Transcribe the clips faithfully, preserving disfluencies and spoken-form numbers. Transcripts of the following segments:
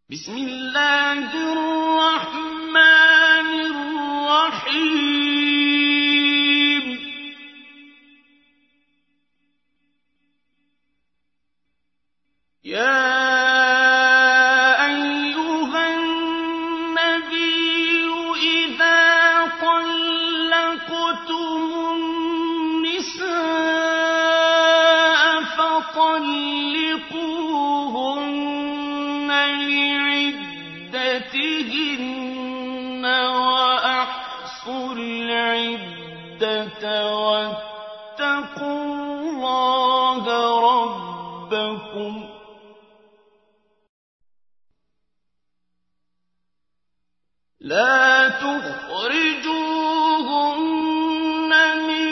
بسم الله الرحمن الرحيم يا طلقوهن لعدتهن وأحصوا العدة واتقوا الله ربكم لا تخرجوهن من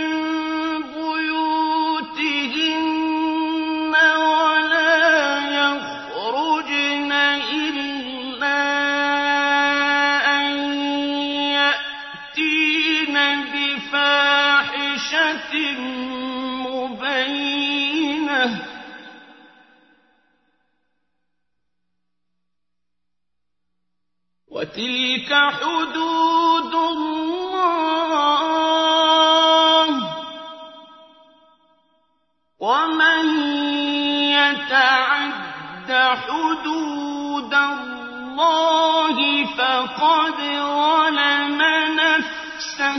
بيوتهن ولا يخرجن إلا أن يأتين بفاحشة مبينة وتلك حدود الله ومن يتعد حدود الله فقد ظلم نفسه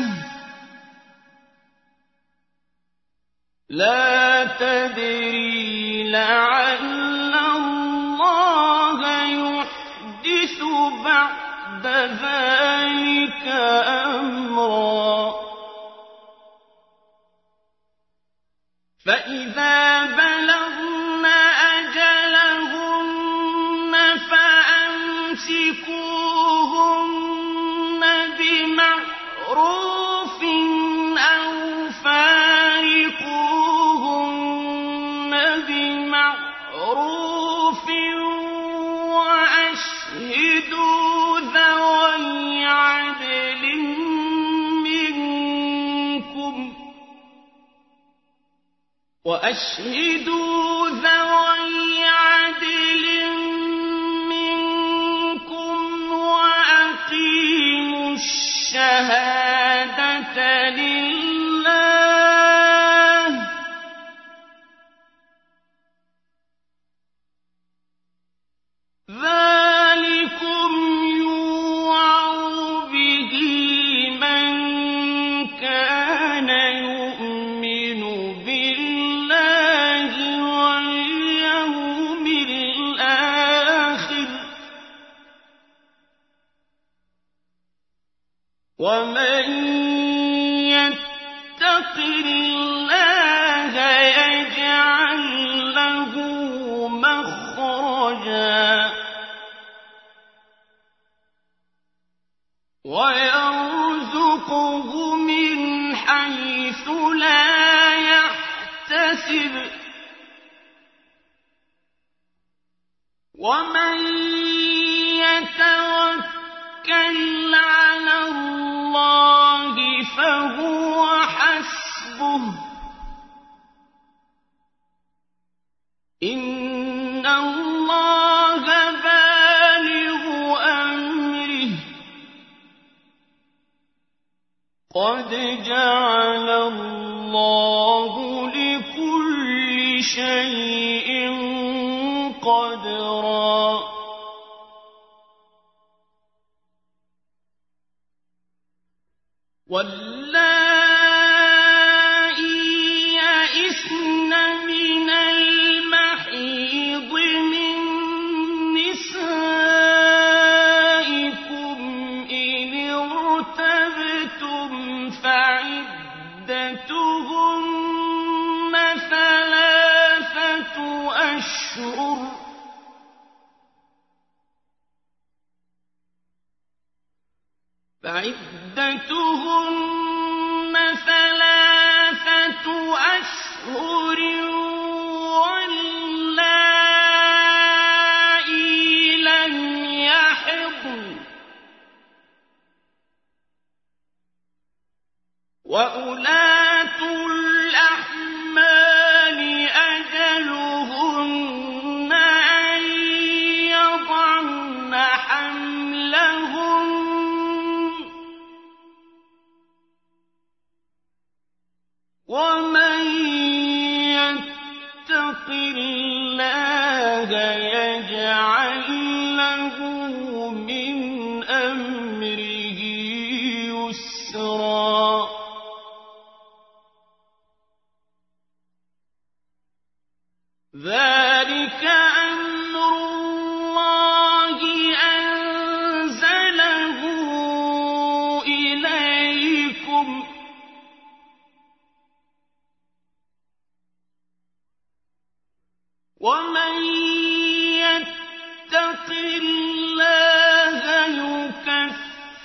لا تدري لعل الله يحدث بعد ذلك أمرا فإذا بلغن أجلهن فأمسكوهن بمعروف أو فارقوهن بمعروف وأشهدوا ذوي عدل منكم وأشهدوا ذوي عدل منكم وأقيموا الشهادة لله ذلكم يوعظ به من كان يؤمن بالله واليوم الآخر ومن يتق الله يجعل له مخرجا ويرزقه من حيث لا يحتسب ومن يتوكل على الله فهو حسبه إن الله بالغ أمره قد جعل الله لكل شيء قدرا واللائي يئسن من المحيض من نسائكم إن ارتبتم فعدتهن ثلاثة أشهر فعدتهن ثلاثة أشهر واللائي لم يحضن وأولاة الأحمال أجلهن أن يضعن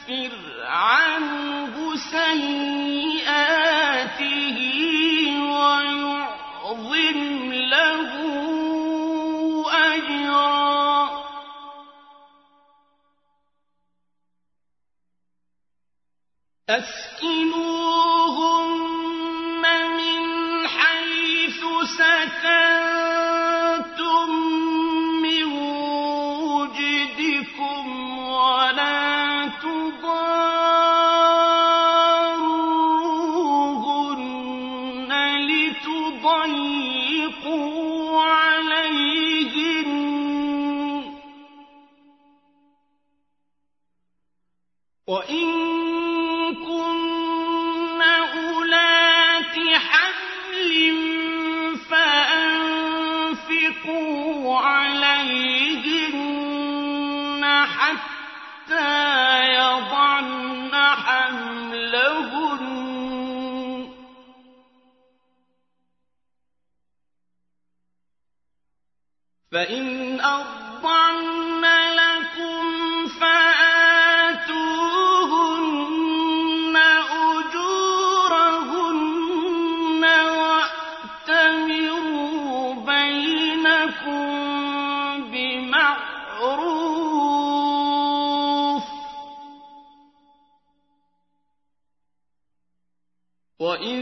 نُكَفِّرْ عَنْهُ سَيِّئَاتِهِ وَيُعْظِمْ لَهُ أَجْرًا. أَسْكِنُوهُنَّ مِنْ حَيْثُ سَكَنتُم مِّن وُجْدِكُمْ وَلَا تُضَارُّوهُنَّ لِتُضَيِّقُوا عَلَيْهِنَّ وَإِن كُنَّ أُولَاتِ حَمْلٍ فَأَنفِقُوا عَلَيْهِنَّ حَتَّىٰ يَضَعْنَ حَمْلَهُنَّ فَإِنْ أَرْضَعْنَ لَكُمْ فَآتُوهُنَّ أُجُورَهُنَّ وَأْتَمِرُوا بَيْنَكُم بِمَعْرُوفٍ ۖ وَإِن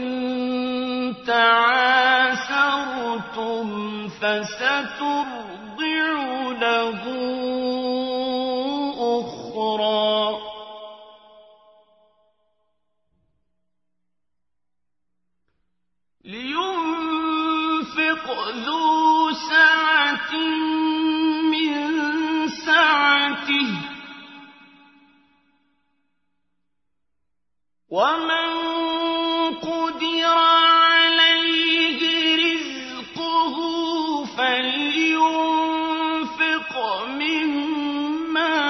تَعَاسَرْتُمْ فَسَتُرْضِعُ لَهُ أُخْرَىٰ. لِيُنفِقْ ذُو سَعَةٍ مِّن سَعَتِهِ ۖ وَمَن قُدِرَ عَلَيْهِ رِزْقُهُ فَلْيُنفِقْ مِمَّا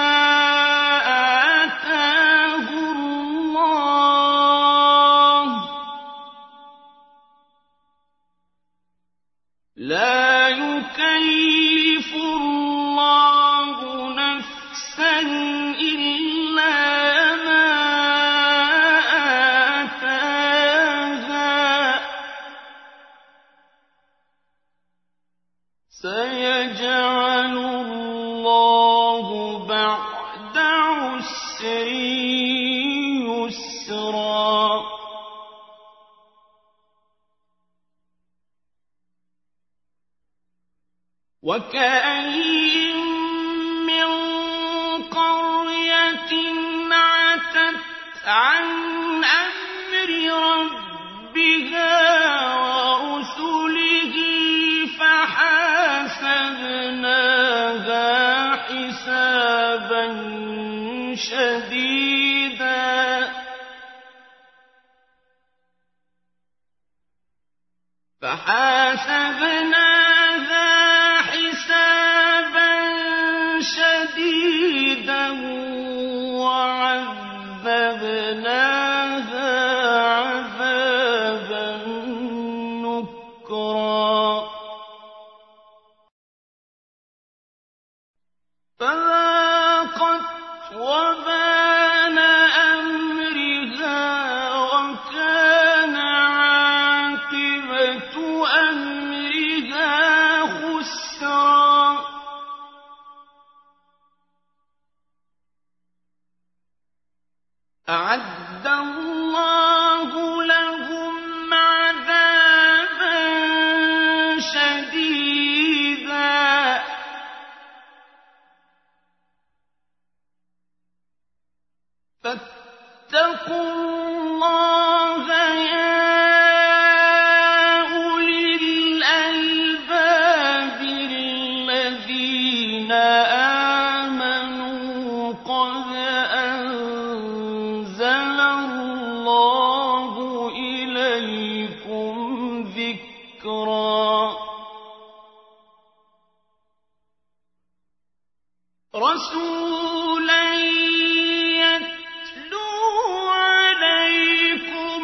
آتَاهُ اللَّهُ ۚ لَا يُكَلِّفُ اللَّهُ نَفْسًا إِلَّا مَا آتَاهَا ۚ سَيَجْعَلُ اللَّهُ بَعْدَ عُسْرٍ يُسْرًا. وَكَأَيِّن مِّن قَرْيَةٍ عَتَتْ عَنْ أَمْرِ رَبِّهَا وَرُسُلِهِ فَحَاسَبْنَاهَا حِسَابًا شَدِيدًا فَحَاسَبْنَاهَا حِسَابًا شَدِيدًا وَعَذَّبْنَاهَا عَذَابًا نُّكْرًا. فَذَاقَتْ وَبَالَ أَمْرِهَا وَكَانَ عَاقِبَةُ أَمْرِهَا خُسْرًا. أَعَدَّ اللَّهُ لَهُمْ عَذَابًا شَدِيدًا فَاتَّقُوا اللَّهَ يَا أُولِي الْأَلْبَابِ الَّذِينَ آمَنُوا قَدْ أَنزَلَ اللَّهُ إِلَيْكُمْ ذِكْرًا. رَسُولًا يَتْلُو عَلَيْكُمْ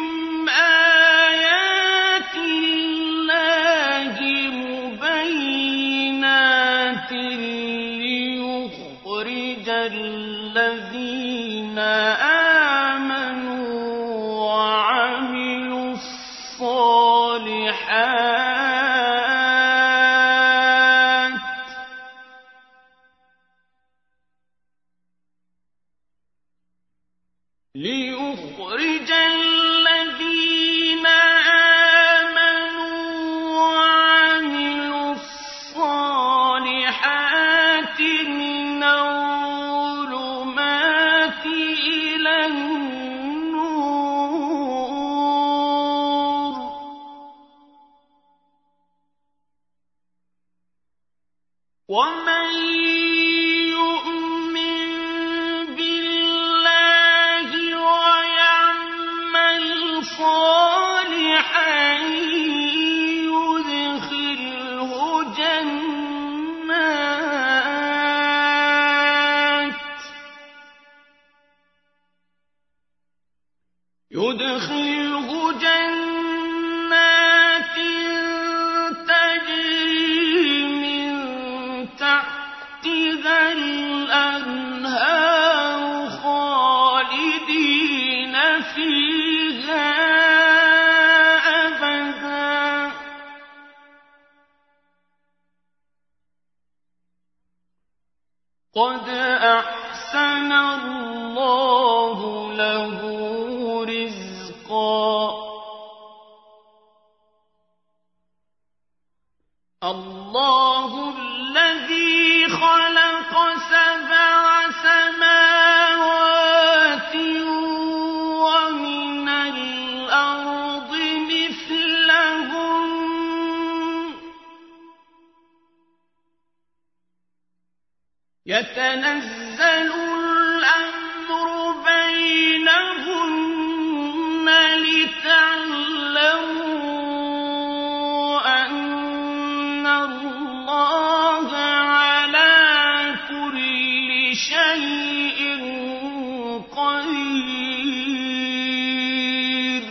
آيَاتِ اللَّهِ مُبَيِّنَاتٍ لِّيُخْرِجَ الَّذِينَ الَّذِينَ آمَنُوا وَعَمِلُوا الصَّالِحَاتِ لِيُخْرِجَ الَّذِينَ آمَنُوا وَعَمِلُوا الصَّالِحَاتِ مِنَ الظُّلُمَاتِ إِلَى النُّورِ ۖ وَمَن يُؤْمِن بِاللَّهِ وَيَعْمَلْ صَالِحًا يُدْخِلْهُ جَنَّاتٍ يُدْخِلْهُ جَنَّاتٍ تَجْرِي مِن تَحْتِهَا الْأَنْهَارُ خَالِدِينَ فِيهَا أَبَدًا ۖ قَدْ أَحْسَنَ اللَّهُ لَهُ رِزْقًا. اللَّهُ الَّذِي خَلَقَ سَبْعَ سَمَاوَاتٍ وَمِنَ الْأَرْضِ مِثْلَهُنَّ يَتَنَزَّلُ الْأَمْرُ بَيْنَهُنَّ لِتَعْلَمُوا أَنَّ اللَّهَ عَلَىٰ كُلِّ شَيْءٍ قَدِيرٌ.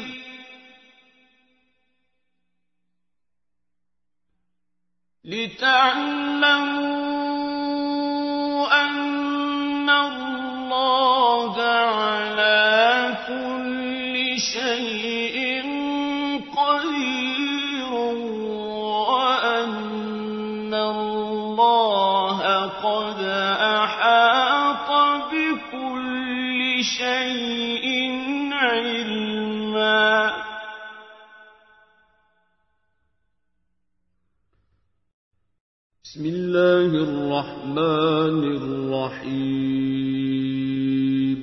لِتَعْلَمُوا أَنَّ اللَّهَ عَلَىٰ كُلِّ شَيْءٍ قَدِيرٌ وَأَنَّ اللَّهَ قَدْ أَحَاطَ بِكُلِّ شَيْءٍ عِلْمًا. بسم الله الرحمن الرحيم.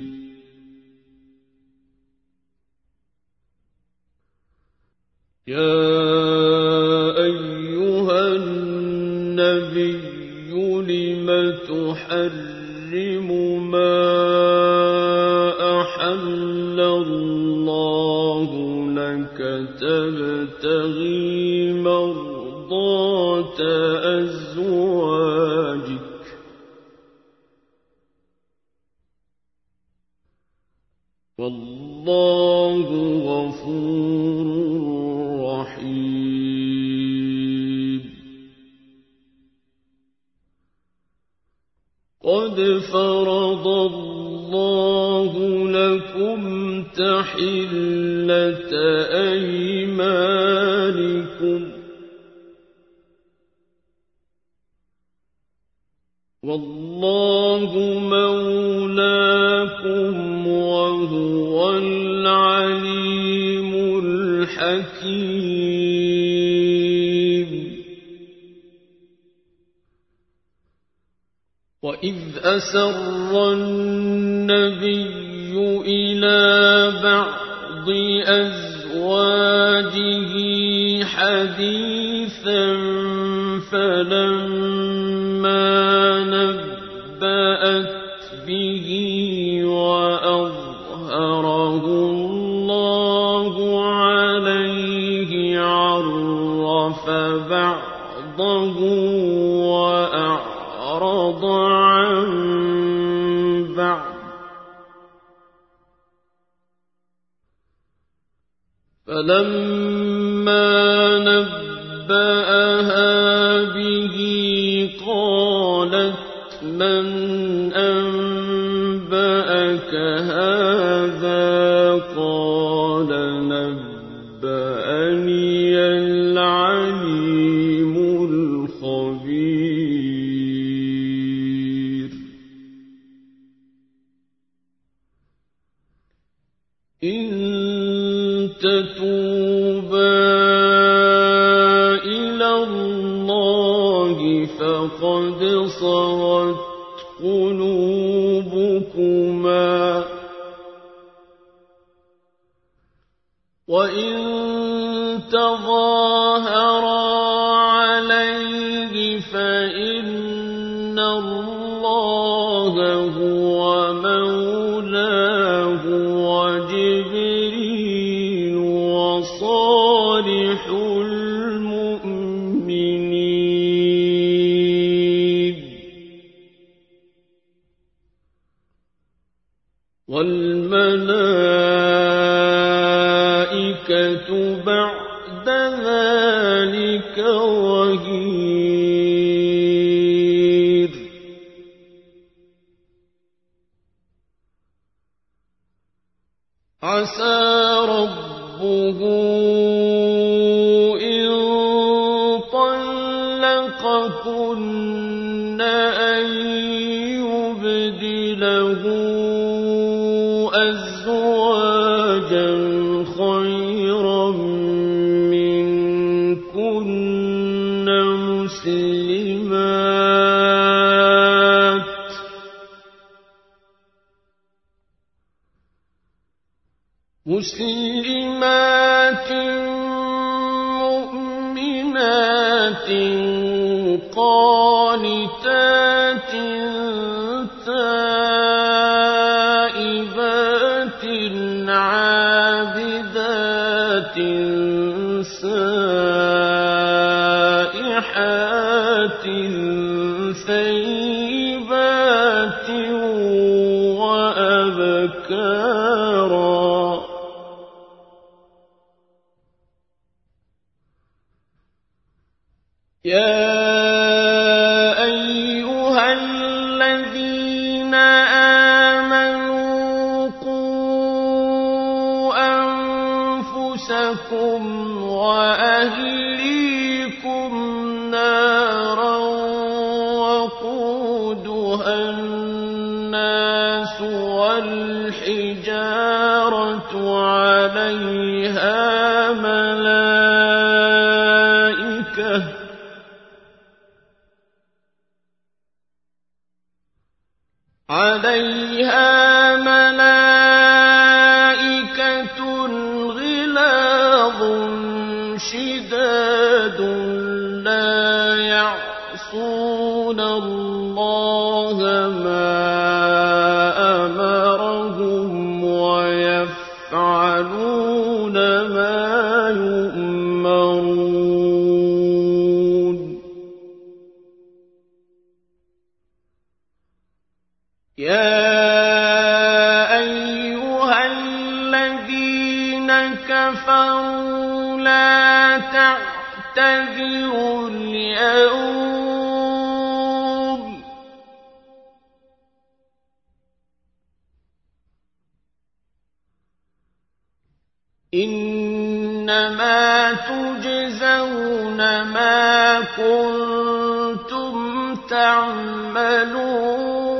يا أيها النبي لم تحرم ما أحل الله لك تبتغي مرضات أزواجك والله غفور رحيم. قد فرض الله لكم تحلة أيمانكم والله مولاكم وهو العليم الحكيم. وإذ أسر النبي إلى بعض أزواجه حديثا فلما نبأت به وأظهره الله عليه عرف بعضه وأعرض عن بعض فلما نبأها به قالت من أنبأك هذا قال نبأني العليم الخبير إن تتوبا إلى الله فقد صغت قلوبكما وإن تظاهرا عليه فإن الله هو مولاه وجبريل وصالح المؤمنين والملائكة بعد ذلك ظهير عسى ربه إن طلقكن أن يبدله أزواجا خيرا منكن مسلمات مسلمات مؤمنات قانتات تائبات عابدات سائحات ثيبات وأبكارا يا أيها الذين آمنوا قوا أنفسكم وأهليكم نارا وقودها الناس والحجارة عليها ملائكة عليها ملائكة غلاظ شداد لا يعصون الله ما أمرهم ويفعلون ما يؤمرون يا أيها الذين كفروا لا تعتذروا اليوم إنما تجزون ما كنتم تعملون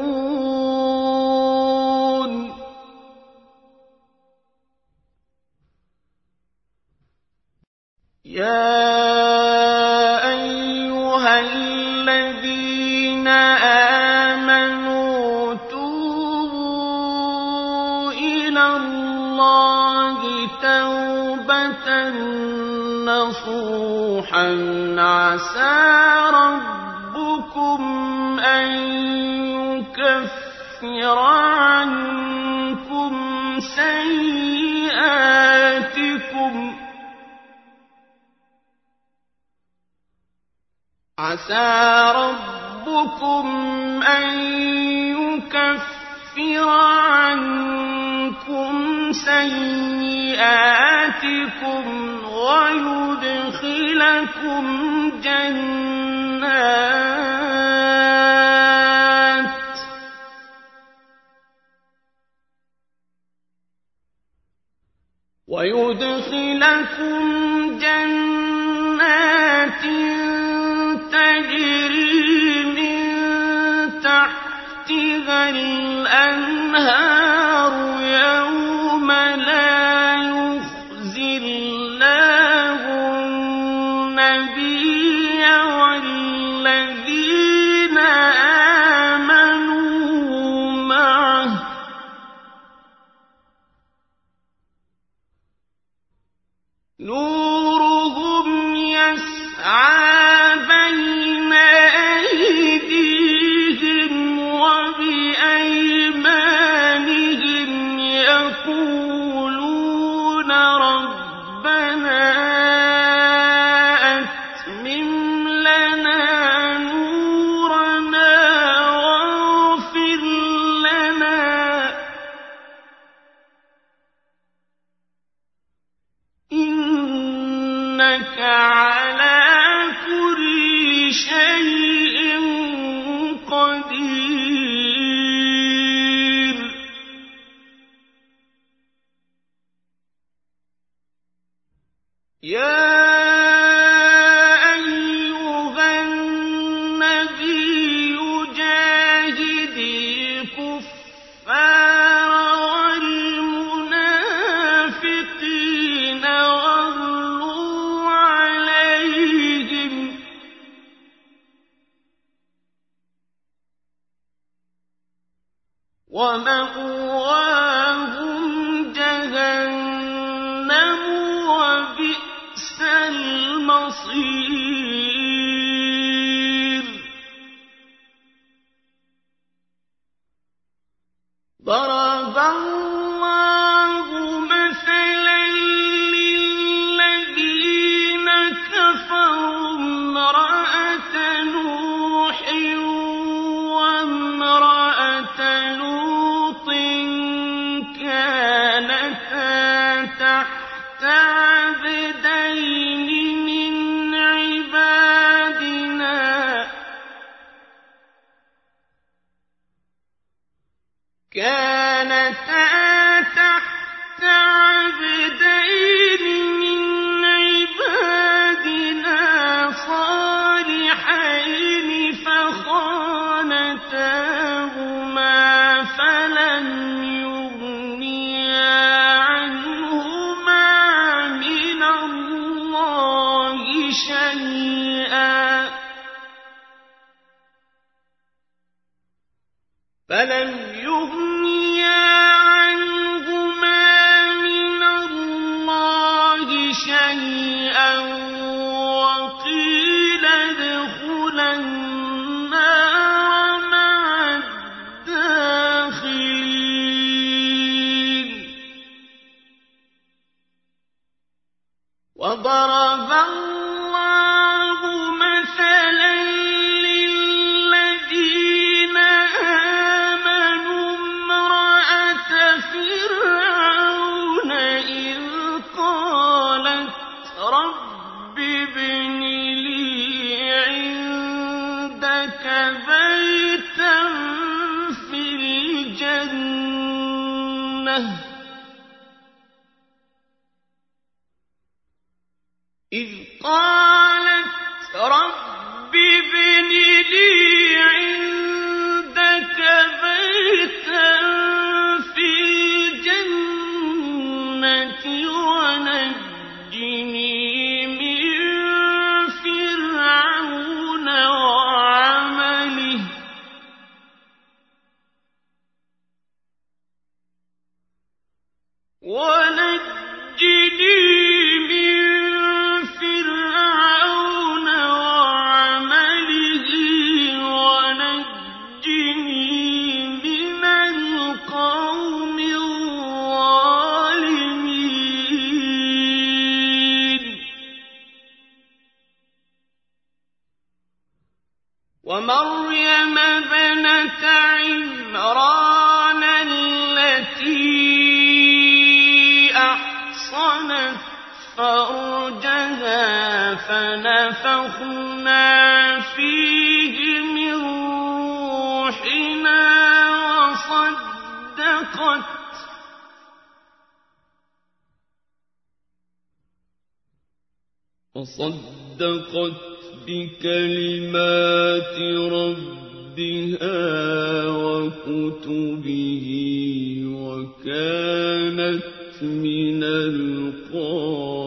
يا أيها الذين آمنوا توبوا إلى الله توبة نصوحا عسى ربكم أن يكفر عنكم سيئاتكم عسى ربكم أن يكفر عنكم سيئاتكم ويدخلكم جنات ويدخلكم جنات تجري من تحتها الأنهار يوم لا يخزي الله النبي والذين آمنوا معه نورهم يسعى بين أيديهم وبأيمانهم يقولون ربنا أتمم لنا نورنا واغفر لنا إنك على كل شيء قدير. يا أيها النبي جاهد الكفار والمنافقين واغلظ عليهم ومأواهم جهنم وبئس المصير. ضرب الله مثلا للذين كفروا امرأة نوح وامرأة لوط كانتا تحت عبدين من عبادنا كانتا تحت عبدين من عبادنا صالحين فخانتاهما فلم يغنيا عنهما من الله شيئا فلم يغنيا عنهما من الله شيئا وقيل ادخلا النار مع الداخلين. وضرب الله مثلا للذين آمنوا امرأة فرعون إذ قالت رب ابن لي عندك بيتا في الجنة إذ قالت رب ابن لي عندك بيتا في الجنة ونجني من فرعون وعمله ونجني من فرعون وعمله ونجني من القوم الظالمين. ومريم ابنة عمران التي أحصنت فرجها فنفخنا فيه من روحنا وصدقت وصدقت بكلمات ربها وكتبه وكانت من القانتين.